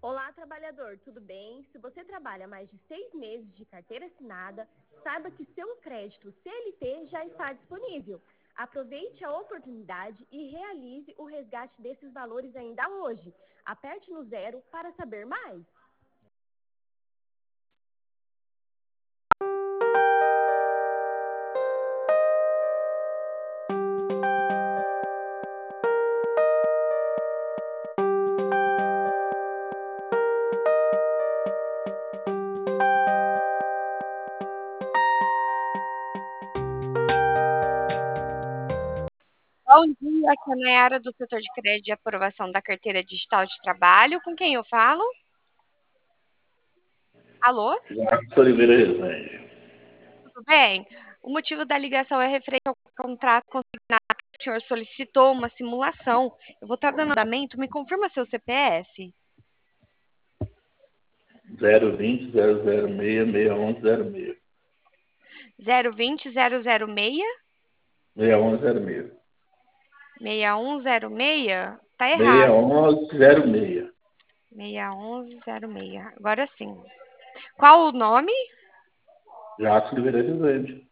Olá, trabalhador, tudo bem? Se você trabalha mais de 6 meses de carteira assinada, saiba que seu crédito CLT já está disponível. Aproveite a oportunidade e realize o resgate desses valores ainda hoje. Aperte no 0 para saber mais. Bom dia, aqui é a Nayara do setor de crédito de aprovação da carteira digital de trabalho. Com quem eu falo? Alô? Marcos Oliveira Rezende. Tudo bem? O motivo da ligação é referente ao contrato consignado que o senhor solicitou uma simulação. Eu vou estar dando andamento. Me confirma seu CPF? 020 006 6106. 020 006 6106. 6106? Tá errado. 6106. 6106. Agora sim. Qual o nome? Marcos Oliveira Rezende.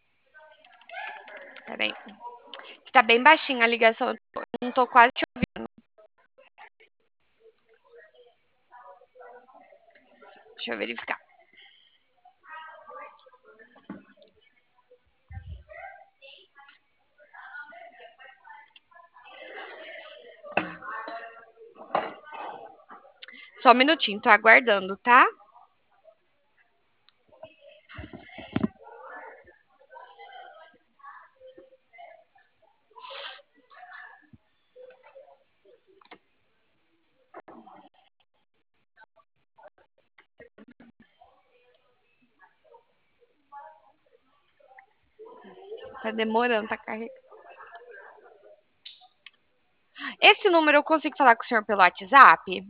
Peraí. Está bem baixinha a ligação. Eu não tô quase te ouvindo. Deixa eu verificar. Só um minutinho, tô aguardando, tá? Tá demorando, tá carregando. Esse número eu consigo falar com o senhor pelo WhatsApp?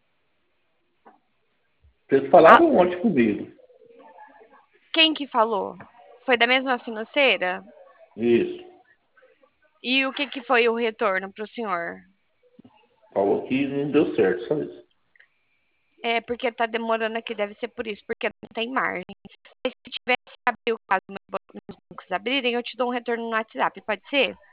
Vocês Ah, falaram ontem comigo. quem que falou? Foi da mesma financeira? Isso. E o que que foi o retorno pro senhor? Falou que não deu certo, só isso. É, porque tá demorando aqui, deve ser por isso, porque não tem margem. Mas se tivesse abrir o caso, meus bancos abrirem, eu te dou um retorno no WhatsApp, pode ser?